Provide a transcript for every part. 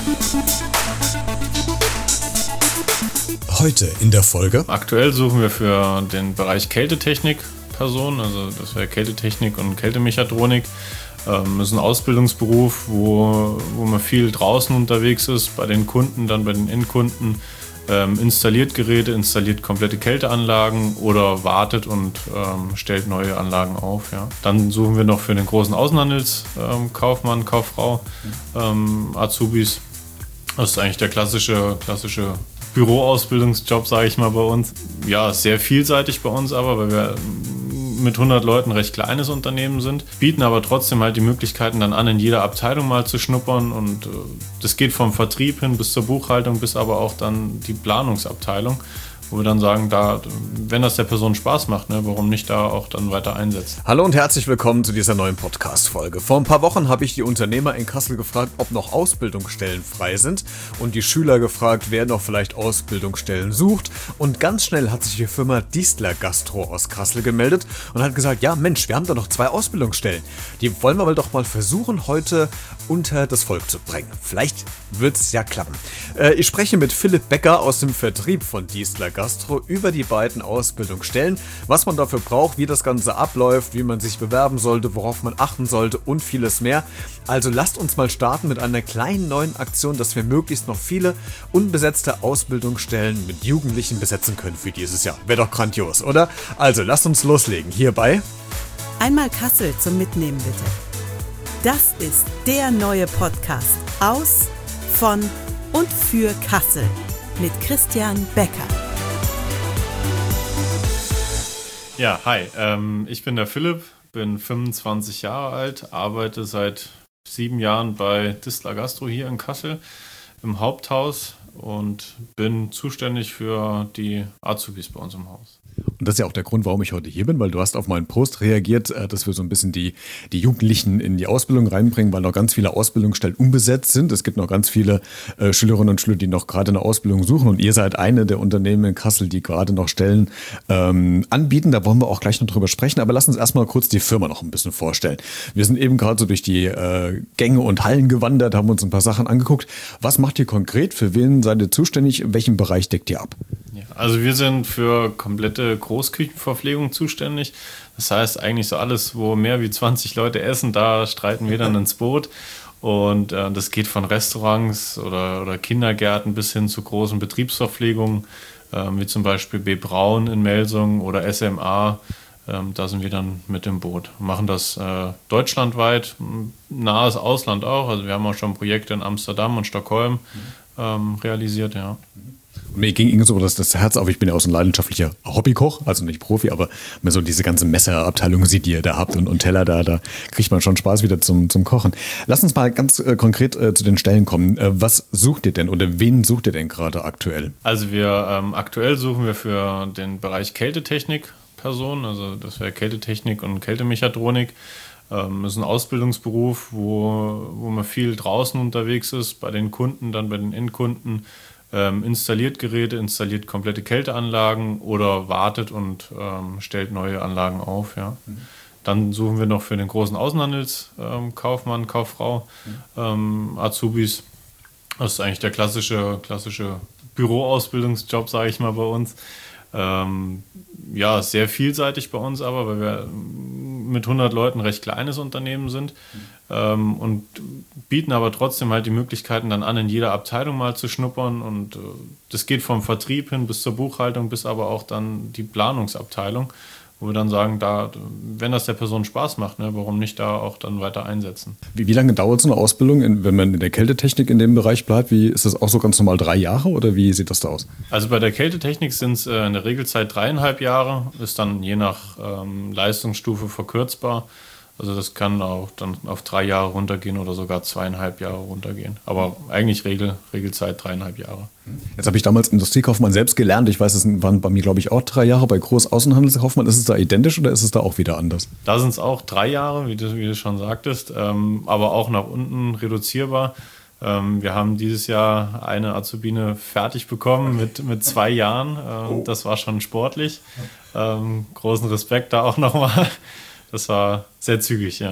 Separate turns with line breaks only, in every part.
Heute in der Folge.
Aktuell suchen wir für den Bereich Kältetechnik Personen, also das wäre Kältetechnik und Kältemechatronik. Das ist ein Ausbildungsberuf, wo man viel draußen unterwegs ist, bei den Kunden, dann bei den Endkunden, installiert Geräte, installiert komplette Kälteanlagen oder wartet und stellt neue Anlagen auf. Ja. Dann suchen wir noch für den großen Außenhandelskaufmann, Kauffrau, Azubis. Das ist eigentlich der klassische Büroausbildungsjob, sage ich mal, bei uns. Ja, sehr vielseitig bei uns aber, weil wir mit 100 Leuten recht kleines Unternehmen sind, bieten aber trotzdem halt die Möglichkeiten dann an, in jeder Abteilung mal zu schnuppern, und das geht vom Vertrieb hin bis zur Buchhaltung, bis aber auch dann die Planungsabteilung, wo wir dann sagen, da, wenn das der Person Spaß macht, ne, warum nicht da auch dann weiter einsetzen.
Hallo und herzlich willkommen zu dieser neuen Podcast-Folge. Vor ein paar Wochen habe ich die Unternehmer in Kassel gefragt, ob noch Ausbildungsstellen frei sind, und die Schüler gefragt, wer noch vielleicht Ausbildungsstellen sucht, und ganz schnell hat sich die Firma Diesler Gastro aus Kassel gemeldet und hat gesagt, ja Mensch, wir haben da noch 2 Ausbildungsstellen. Die wollen wir doch mal versuchen, heute unter das Volk zu bringen. Vielleicht wird es ja klappen. Ich spreche mit Philipp Becker aus dem Vertrieb von Diesler Gastro über die beiden Ausbildungsstellen, was man dafür braucht, wie das Ganze abläuft, wie man sich bewerben sollte, worauf man achten sollte und vieles mehr. Also lasst uns mal starten mit einer kleinen neuen Aktion, dass wir möglichst noch viele unbesetzte Ausbildungsstellen mit Jugendlichen besetzen können für dieses Jahr. Wäre doch grandios, oder? Also lasst uns loslegen. Hierbei
Einmal Kassel zum Mitnehmen bitte. Das ist der neue Podcast aus, von und für Kassel mit Christian Becker.
Ja, hi, ich bin der Philipp, bin 25 Jahre alt, arbeite seit 7 Jahren bei Diesler Gastro hier in Kassel im Haupthaus und bin zuständig für die Azubis bei uns im Haus.
Und das ist ja auch der Grund, warum ich heute hier bin, weil du hast auf meinen Post reagiert, dass wir so ein bisschen die Jugendlichen in die Ausbildung reinbringen, weil noch ganz viele Ausbildungsstellen unbesetzt sind. Es gibt noch ganz viele Schülerinnen und Schüler, die noch gerade eine Ausbildung suchen, und ihr seid eine der Unternehmen in Kassel, die gerade noch Stellen anbieten. Da wollen wir auch gleich noch drüber sprechen, aber lass uns erstmal kurz die Firma noch ein bisschen vorstellen. Wir sind eben gerade so durch die Gänge und Hallen gewandert, haben uns ein paar Sachen angeguckt. Was macht ihr konkret? Für wen seid ihr zuständig? In welchem Bereich deckt ihr ab?
Ja, also wir sind für komplette Großküchenverpflegung zuständig. Das heißt eigentlich so alles, wo mehr wie 20 Leute essen, da streiten wir dann ins Boot. Und das geht von Restaurants oder Kindergärten bis hin zu großen Betriebsverpflegungen, wie zum Beispiel B. Braun in Melsungen oder SMA. Da sind wir dann mit im Boot. Machen das deutschlandweit, nahes Ausland auch. Also wir haben auch schon Projekte in Amsterdam und Stockholm realisiert, ja.
Mir ging irgendwie so das Herz auf. Ich bin ja auch so ein leidenschaftlicher Hobbykoch, also nicht Profi, aber mir so diese ganze Messerabteilung sieht, die ihr da habt, und Teller, da kriegt man schon Spaß wieder zum Kochen. Lass uns mal ganz konkret zu den Stellen kommen. Was sucht ihr denn oder wen sucht ihr denn gerade aktuell?
Also aktuell suchen wir für den Bereich Kältetechnik Personen, also das wäre Kältetechnik und Kältemechatronik. Das ist ein Ausbildungsberuf, wo man viel draußen unterwegs ist, bei den Kunden, dann bei den Endkunden, installiert Geräte, installiert komplette Kälteanlagen oder wartet und stellt neue Anlagen auf. Ja. Dann suchen wir noch für den großen Außenhandelskaufmann, Kauffrau, Azubis. Das ist eigentlich der klassische Büroausbildungsjob, sage ich mal, bei uns. Ja, sehr vielseitig bei uns aber, weil wir mit 100 Leuten recht kleines Unternehmen sind, und bieten aber trotzdem halt die Möglichkeiten dann an, in jeder Abteilung mal zu schnuppern, und das geht vom Vertrieb hin bis zur Buchhaltung, bis aber auch dann die Planungsabteilung, wo wir dann sagen, da, wenn das der Person Spaß macht, ne, warum nicht da auch dann weiter einsetzen.
Wie lange dauert so eine Ausbildung, wenn man in der Kältetechnik in dem Bereich bleibt? Wie ist das auch so ganz normal 3 Jahre, oder wie sieht das da aus?
Also bei der Kältetechnik sind es in der Regelzeit 3,5 Jahre, ist dann je nach Leistungsstufe verkürzbar. Also das kann auch dann auf 3 Jahre runtergehen oder sogar 2,5 Jahre runtergehen. Aber eigentlich Regelzeit 3,5 Jahre.
Jetzt habe ich damals Industriekaufmann selbst gelernt. Ich weiß, es waren bei mir, glaube ich, auch 3 Jahre. Bei Großaußenhandelskaufmann, ist es da identisch oder ist es da auch wieder anders?
Da sind es auch 3 Jahre, wie du schon sagtest, aber auch nach unten reduzierbar. Wir haben dieses Jahr eine Azubine fertig bekommen mit 2 Jahren. Das war schon sportlich. Großen Respekt da auch nochmal. Das war sehr zügig, ja.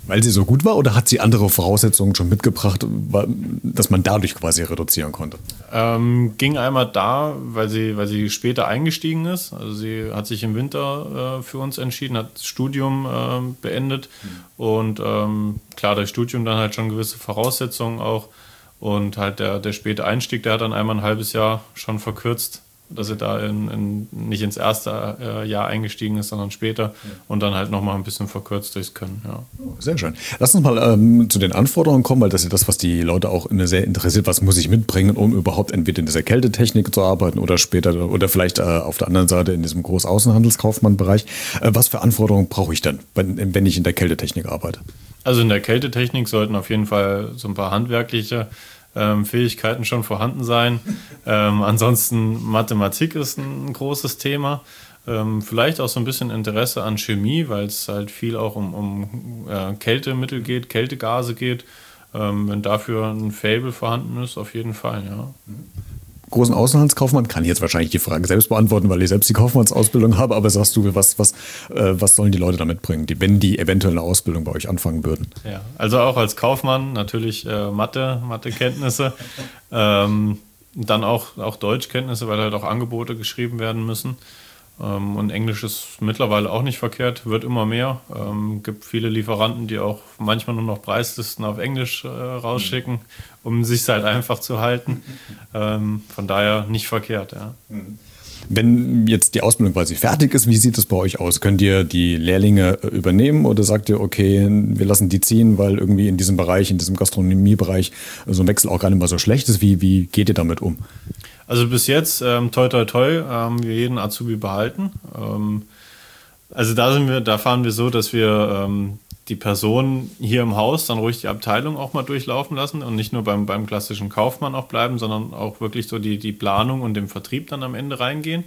Weil sie so gut war oder hat sie andere Voraussetzungen schon mitgebracht, dass man dadurch quasi reduzieren konnte?
Ging einmal weil sie später eingestiegen ist. Also sie hat sich im Winter für uns entschieden, hat das Studium beendet und klar, das Studium dann halt schon gewisse Voraussetzungen auch und halt der späte Einstieg, der hat dann einmal ein halbes Jahr schon verkürzt, dass er da nicht ins erste Jahr eingestiegen ist, sondern später und dann halt nochmal ein bisschen verkürzt durchs Können. Ja.
Sehr schön. Lass uns mal zu den Anforderungen kommen, weil das ist das, was die Leute auch immer sehr interessiert. Was muss ich mitbringen, um überhaupt entweder in dieser Kältetechnik zu arbeiten oder später oder vielleicht auf der anderen Seite in diesem Großaußenhandelskaufmann-Bereich. Was für Anforderungen brauche ich denn, wenn ich in der Kältetechnik arbeite?
Also in der Kältetechnik sollten auf jeden Fall so ein paar handwerkliche Fähigkeiten schon vorhanden sein. Ansonsten Mathematik ist ein großes Thema. Vielleicht auch so ein bisschen Interesse an Chemie, weil es halt viel auch um Kältemittel geht, Kältegase geht. Wenn dafür ein Faible vorhanden ist, auf jeden Fall, ja.
Großen Außenhandelskaufmann kann ich jetzt wahrscheinlich die Frage selbst beantworten, weil ich selbst die Kaufmannsausbildung habe, aber sagst du, was sollen die Leute da mitbringen, wenn die eventuell eine Ausbildung bei euch anfangen würden?
Ja, also auch als Kaufmann natürlich Mathekenntnisse, dann auch Deutschkenntnisse, weil halt auch Angebote geschrieben werden müssen. Und Englisch ist mittlerweile auch nicht verkehrt, wird immer mehr. Gibt viele Lieferanten, die auch manchmal nur noch Preislisten auf Englisch rausschicken, um sich halt einfach zu halten. Von daher nicht verkehrt, ja.
Wenn jetzt die Ausbildung quasi fertig ist, wie sieht es bei euch aus? Könnt ihr die Lehrlinge übernehmen oder sagt ihr, okay, wir lassen die ziehen, weil irgendwie in diesem Bereich, in diesem Gastronomiebereich so ein Wechsel auch gar nicht mal so schlecht ist? Wie geht ihr damit um?
Also bis jetzt, toi toi toi, haben wir jeden Azubi behalten. Also da fahren wir so, dass wir die Person hier im Haus dann ruhig die Abteilung auch mal durchlaufen lassen und nicht nur beim klassischen Kaufmann auch bleiben, sondern auch wirklich so die Planung und den Vertrieb dann am Ende reingehen.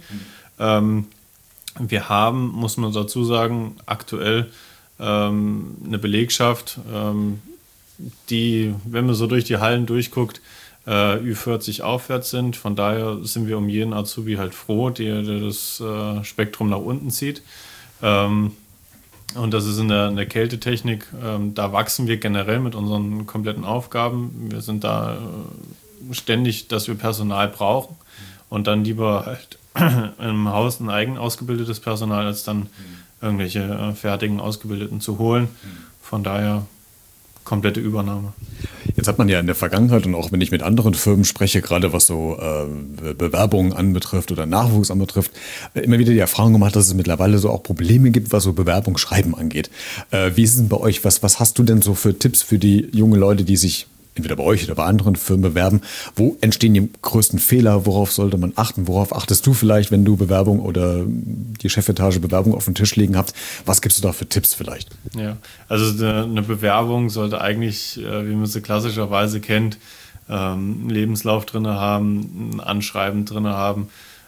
Wir haben, muss man dazu sagen, aktuell eine Belegschaft, die, wenn man so durch die Hallen durchguckt, Ü40 aufwärts sind. Von daher sind wir um jeden Azubi halt froh, der das Spektrum nach unten zieht. Und das ist in der Kältetechnik, da wachsen wir generell mit unseren kompletten Aufgaben. Wir sind da ständig, dass wir Personal brauchen und dann lieber halt im Haus ein eigen ausgebildetes Personal, als dann irgendwelche fertigen Ausgebildeten zu holen. Von daher komplette Übernahme.
Jetzt hat man ja in der Vergangenheit und auch wenn ich mit anderen Firmen spreche, gerade was so Bewerbungen anbetrifft oder Nachwuchs anbetrifft, immer wieder die Erfahrung gemacht, dass es mittlerweile so auch Probleme gibt, was so Bewerbungsschreiben angeht. Wie ist es denn bei euch? Was hast du denn so für Tipps für die jungen Leute, die sich entweder bei euch oder bei anderen Firmen bewerben? Wo entstehen die größten Fehler? Worauf sollte man achten? Worauf achtest du vielleicht, wenn du Bewerbung oder die Chefetage Bewerbung auf dem Tisch liegen habt? Was gibst du da für Tipps vielleicht?
Ja, also eine Bewerbung sollte eigentlich, wie man sie klassischerweise kennt, einen Lebenslauf drin haben, ein Anschreiben drin haben.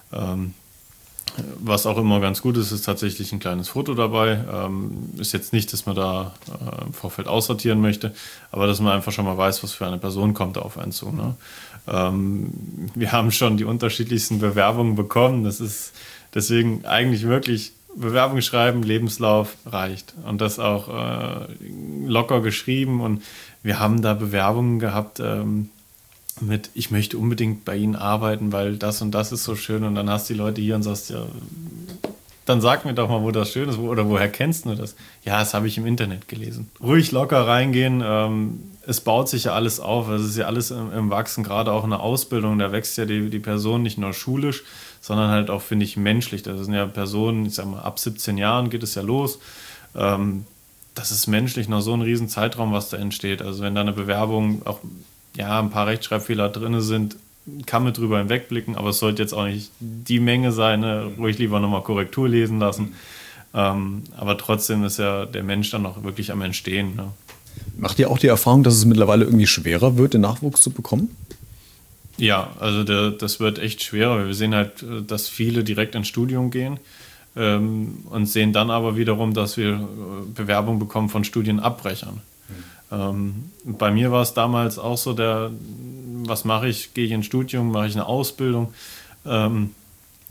Was auch immer ganz gut ist, ist tatsächlich ein kleines Foto dabei. Ist jetzt nicht, dass man da im Vorfeld aussortieren möchte, aber dass man einfach schon mal weiß, was für eine Person kommt auf einen zu. Ne? Wir haben schon die unterschiedlichsten Bewerbungen bekommen. Das ist deswegen eigentlich wirklich Bewerbung schreiben, Lebenslauf reicht. Und das auch locker geschrieben. Und wir haben da Bewerbungen gehabt, mit, ich möchte unbedingt bei Ihnen arbeiten, weil das und das ist so schön und dann hast du die Leute hier und sagst, ja, dann sag mir doch mal, wo das schön ist oder woher kennst du das? Ja, das habe ich im Internet gelesen. Ruhig locker reingehen, es baut sich ja alles auf, es ist ja alles im Wachsen, gerade auch in der Ausbildung, da wächst ja die Person nicht nur schulisch, sondern halt auch, finde ich, menschlich. Das sind ja Personen, ich sag mal, ab 17 Jahren geht es ja los. Das ist menschlich noch so ein riesen Zeitraum, was da entsteht. Also wenn da eine Bewerbung auch ein paar Rechtschreibfehler drin sind, kann man drüber hinwegblicken, aber es sollte jetzt auch nicht die Menge sein, ne? Ruhig lieber nochmal Korrektur lesen lassen. Aber trotzdem ist ja der Mensch dann noch wirklich am Entstehen. Ne?
Macht ihr auch die Erfahrung, dass es mittlerweile irgendwie schwerer wird, den Nachwuchs zu bekommen?
Ja, also das wird echt schwerer. Wir sehen halt, dass viele direkt ins Studium gehen und sehen dann aber wiederum, dass wir Bewerbungen bekommen von Studienabbrechern. Bei mir war es damals auch so, was mache ich? Gehe ich ins Studium, mache ich eine Ausbildung?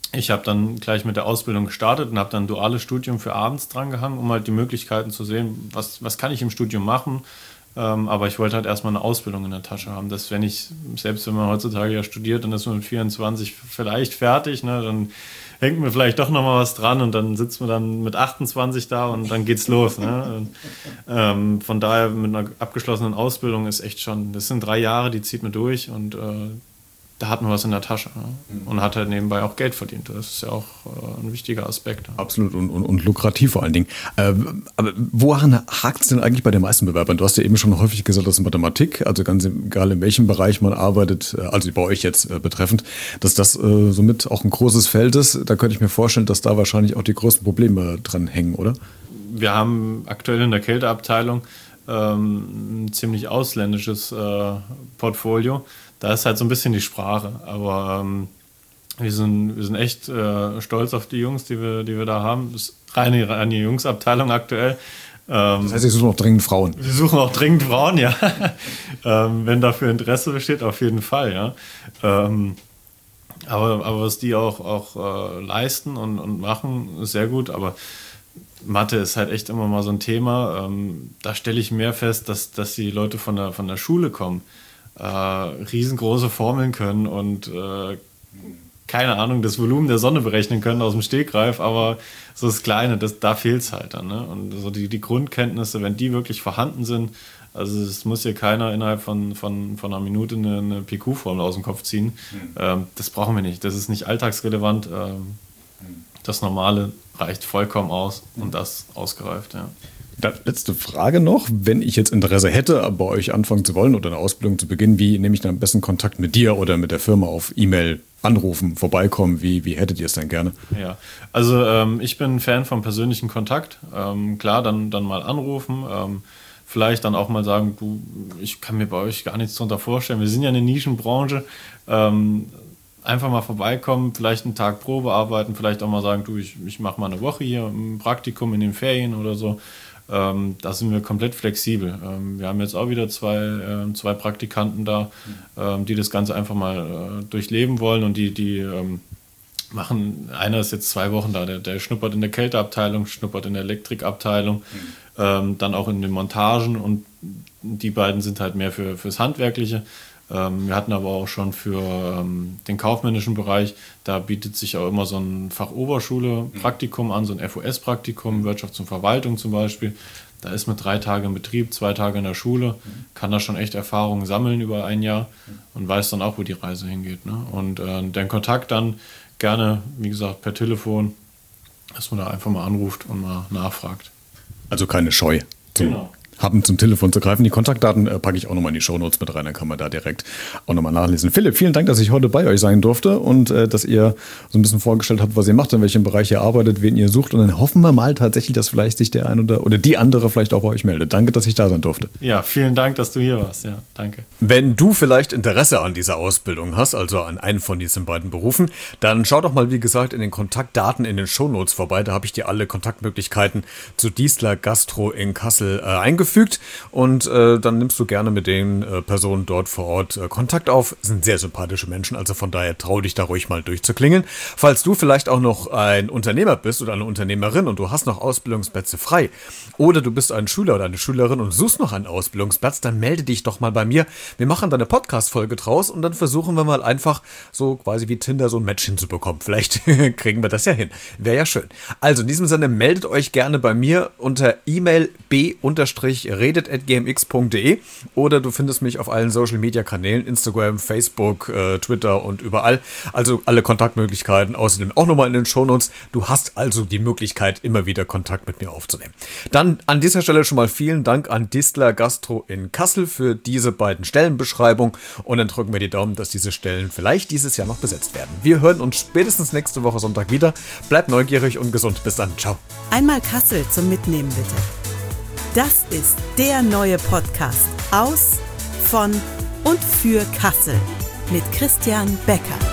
ich habe dann gleich mit der Ausbildung gestartet und habe dann ein duales Studium für abends dran gehangen, um halt die Möglichkeiten zu sehen, was kann ich im Studium machen. Aber ich wollte halt erstmal eine Ausbildung in der Tasche haben, dass selbst wenn man heutzutage ja studiert, dann ist man mit 24 vielleicht fertig, ne, dann hängt mir vielleicht doch nochmal was dran und dann sitzt man dann mit 28 da und dann geht's los. Ne? Von daher mit einer abgeschlossenen Ausbildung ist echt schon, das sind 3 Jahre, die zieht man durch und da hat man was in der Tasche, ne? Und hat halt nebenbei auch Geld verdient. Das ist ja auch ein wichtiger Aspekt.
Absolut und lukrativ vor allen Dingen. Aber woran hakt es denn eigentlich bei den meisten Bewerbern? Du hast ja eben schon häufig gesagt, dass Mathematik, also ganz egal in welchem Bereich man arbeitet, also bei euch jetzt betreffend, dass das somit auch ein großes Feld ist. Da könnte ich mir vorstellen, dass da wahrscheinlich auch die größten Probleme dran hängen, oder?
Wir haben aktuell in der Kälteabteilung ein ziemlich ausländisches Portfolio. Da ist halt so ein bisschen die Sprache, aber wir sind echt stolz auf die Jungs, die wir da haben. Das ist reine Jungsabteilung aktuell.
Das heißt, Sie suchen auch dringend Frauen?
Wir suchen auch dringend Frauen, ja. Wenn dafür Interesse besteht, auf jeden Fall, ja. Aber was die auch leisten und machen, ist sehr gut, aber Mathe ist halt echt immer mal so ein Thema. Da stelle ich mehr fest, dass die Leute von der Schule kommen, riesengroße Formeln können und keine Ahnung, das Volumen der Sonne berechnen können aus dem Stegreif, aber so das Kleine, da fehlt es halt dann. Ne? Und so die Grundkenntnisse, wenn die wirklich vorhanden sind, also es muss hier keiner innerhalb von einer Minute eine PQ-Formel aus dem Kopf ziehen. Das brauchen wir nicht, das ist nicht alltagsrelevant. Das Normale reicht vollkommen aus und das ausgereift, ja.
Letzte Frage noch, wenn ich jetzt Interesse hätte, bei euch anfangen zu wollen oder eine Ausbildung zu beginnen, wie nehme ich dann am besten Kontakt mit dir oder mit der Firma auf E-Mail, anrufen, vorbeikommen, wie hättet ihr es denn gerne?
Ja, also ich bin ein Fan vom persönlichen Kontakt, klar, dann mal anrufen, vielleicht dann auch mal sagen, du, ich kann mir bei euch gar nichts darunter vorstellen, wir sind ja eine Nischenbranche, einfach mal vorbeikommen, vielleicht einen Tag Probe arbeiten, vielleicht auch mal sagen, du, ich mache mal eine Woche hier ein Praktikum in den Ferien oder so. Da sind wir komplett flexibel. Wir haben jetzt auch wieder zwei Praktikanten da, die das Ganze einfach mal durchleben wollen und die machen, einer ist jetzt 2 Wochen da, der schnuppert in der Kälteabteilung, schnuppert in der Elektrikabteilung, dann auch in den Montagen und die beiden sind halt mehr fürs Handwerkliche. Wir hatten aber auch schon für den kaufmännischen Bereich, da bietet sich auch immer so ein Fachoberschule-Praktikum an, so ein FOS-Praktikum, Wirtschafts- und Verwaltung zum Beispiel. Da ist man 3 Tage im Betrieb, 2 Tage in der Schule, kann da schon echt Erfahrungen sammeln über ein Jahr und weiß dann auch, wo die Reise hingeht. Ne? Und den Kontakt dann gerne, wie gesagt, per Telefon, dass man da einfach mal anruft und mal nachfragt.
Also keine Scheu. Genau. Haben zum Telefon zu greifen. Die Kontaktdaten packe ich auch nochmal in die Shownotes mit rein, dann kann man da direkt auch nochmal nachlesen. Philipp, vielen Dank, dass ich heute bei euch sein durfte und dass ihr so ein bisschen vorgestellt habt, was ihr macht, in welchem Bereich ihr arbeitet, wen ihr sucht und dann hoffen wir mal tatsächlich, dass vielleicht sich der ein oder die andere vielleicht auch bei euch meldet. Danke, dass ich da sein durfte.
Ja, vielen Dank, dass du hier warst. Ja, danke.
Wenn du vielleicht Interesse an dieser Ausbildung hast, also an einen von diesen beiden Berufen, dann schau doch mal, wie gesagt, in den Kontaktdaten in den Shownotes vorbei. Da habe ich dir alle Kontaktmöglichkeiten zu Diesler Gastro in Kassel eingefügt und dann nimmst du gerne mit den Personen dort vor Ort Kontakt auf. Das sind sehr sympathische Menschen, also von daher trau dich da ruhig mal durchzuklingeln. Falls du vielleicht auch noch ein Unternehmer bist oder eine Unternehmerin und du hast noch Ausbildungsplätze frei oder du bist ein Schüler oder eine Schülerin und suchst noch einen Ausbildungsplatz, dann melde dich doch mal bei mir. Wir machen da eine Podcast-Folge draus und dann versuchen wir mal einfach so quasi wie Tinder so ein Match hinzubekommen. Vielleicht kriegen wir das ja hin. Wäre ja schön. Also in diesem Sinne, meldet euch gerne bei mir unter E-Mail b-redet@gmx.de oder du findest mich auf allen Social-Media-Kanälen, Instagram, Facebook, Twitter und überall. Also alle Kontaktmöglichkeiten, außerdem auch nochmal in den Shownotes. Du hast also die Möglichkeit, immer wieder Kontakt mit mir aufzunehmen. Dann an dieser Stelle schon mal vielen Dank an Diesler Gastro in Kassel für diese beiden Stellenbeschreibungen und dann drücken wir die Daumen, dass diese Stellen vielleicht dieses Jahr noch besetzt werden. Wir hören uns spätestens nächste Woche Sonntag wieder. Bleibt neugierig und gesund. Bis dann. Ciao.
Einmal Kassel zum Mitnehmen bitte. Das ist der neue Podcast aus, von und für Kassel mit Christian Becker.